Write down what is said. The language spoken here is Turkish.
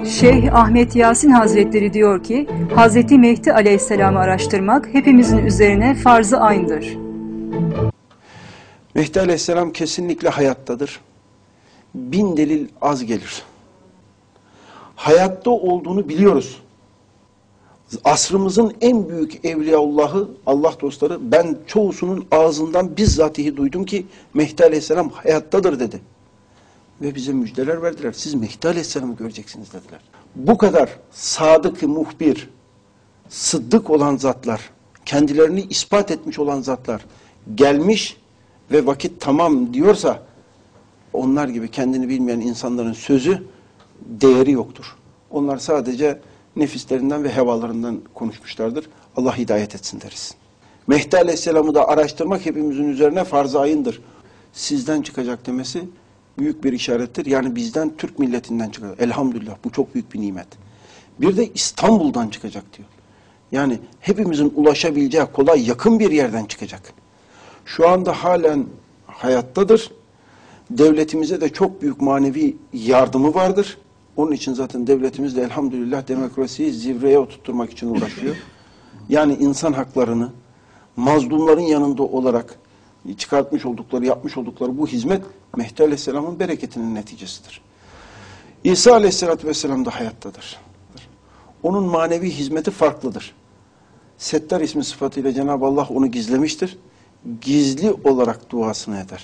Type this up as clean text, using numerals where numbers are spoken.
Şeyh Ahmet Yasin Hazretleri diyor ki, Hazreti Mehdi Aleyhisselam'ı araştırmak hepimizin üzerine farz-ı ayn'dır. Mehdi Aleyhisselam kesinlikle hayattadır. 1000 delil az gelir. Hayatta olduğunu biliyoruz. Asrımızın en büyük evliyaullahı, Allah dostları, ben çoğusunun ağzından bizzatihi duydum ki Mehdi Aleyhisselam hayattadır dedi. Ve bize müjdeler verdiler. Siz Mehdi Aleyhisselam'ı göreceksiniz dediler. Bu kadar sadık-ı muhbir, sıddık olan zatlar, kendilerini ispat etmiş olan zatlar gelmiş ve vakit tamam diyorsa, onlar gibi kendini bilmeyen insanların sözü değeri yoktur. Onlar sadece nefislerinden ve hevalarından konuşmuşlardır. Allah hidayet etsin deriz. Mehdi Aleyhisselam'ı da araştırmak hepimizin üzerine farz-ı ayındır. Sizden çıkacak demesi büyük bir işarettir. Yani bizden, Türk milletinden çıkacak. Elhamdülillah, bu çok büyük bir nimet. Bir de İstanbul'dan çıkacak diyor. Yani hepimizin ulaşabileceği kolay, yakın bir yerden çıkacak. Şu anda halen hayattadır. Devletimize de çok büyük manevi yardımı vardır. Onun için zaten devletimiz de elhamdülillah demokrasiyi zirveye oturtturmak için uğraşıyor. Yani insan haklarını mazlumların yanında olarak çıkartmış oldukları, yapmış oldukları bu hizmet Mehdi Aleyhisselam'ın bereketinin neticesidir. İsa Aleyhisselatü Vesselam da hayattadır. Onun manevi hizmeti farklıdır. Settar ismi sıfatıyla Cenab-ı Allah onu gizlemiştir. Gizli olarak duasını eder.